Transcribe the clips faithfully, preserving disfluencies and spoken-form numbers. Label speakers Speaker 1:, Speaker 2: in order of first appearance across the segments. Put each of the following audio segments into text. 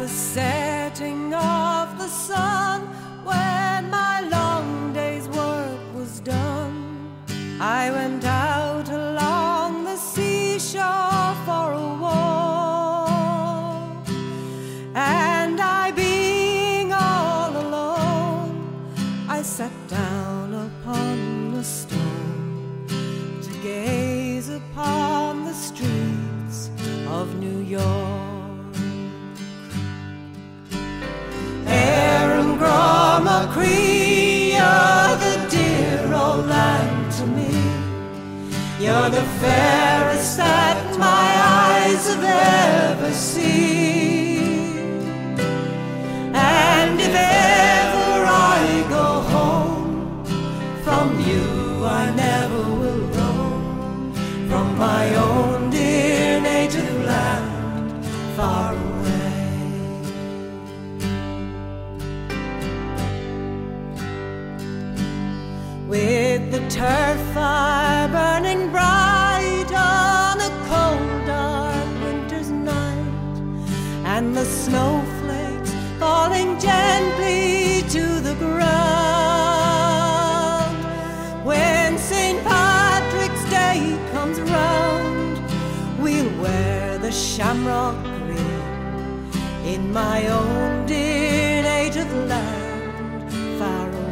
Speaker 1: the setting of the sun, when my long day's work was done, I went out along the seashore for a walk. And I, being all alone, I sat down upon a stone to gaze upon the streets of New York. Cree, you're the dear old land to me. You're the fairest that my eyes have ever seen. And if ever I go home, from you I never will roam, from my own dear native land far away. With the turf fire burning bright on a cold, dark winter's night, and the snowflakes falling gently to the ground, when Saint Patrick's Day comes round, we'll wear the shamrock green in my own dear native land far away.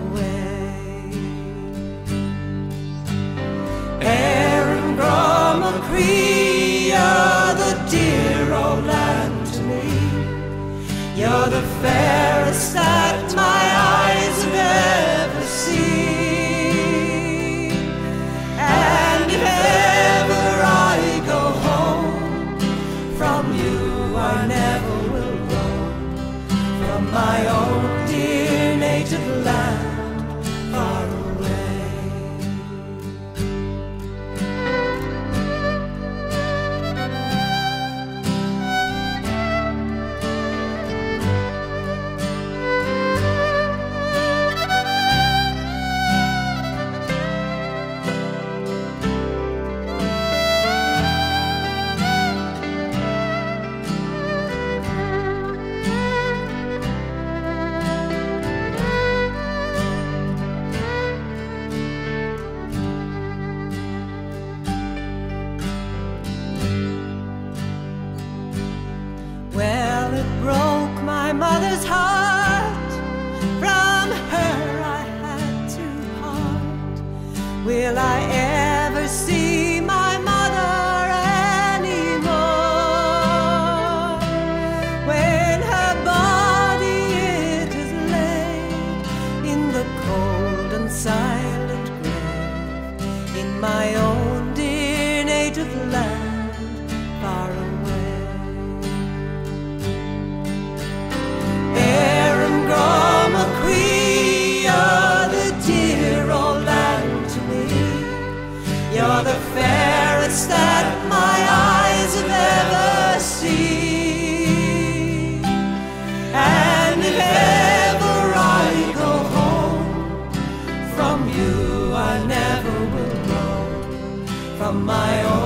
Speaker 1: Erin Groma Cree, you're the dear old land to me. You're the fairest that my eyes have ever seen. And if ever I go home, from you I never will roam, from my own dear native land far away. Well, it broke my mother's heart, from her I had to part. Will I ever see my mother anymore? When her body it is laid in the cold and silent grave, in my own dear native land far away. You're the fairest that my eyes have ever seen. And if ever I go home, from you I never will roam, from my own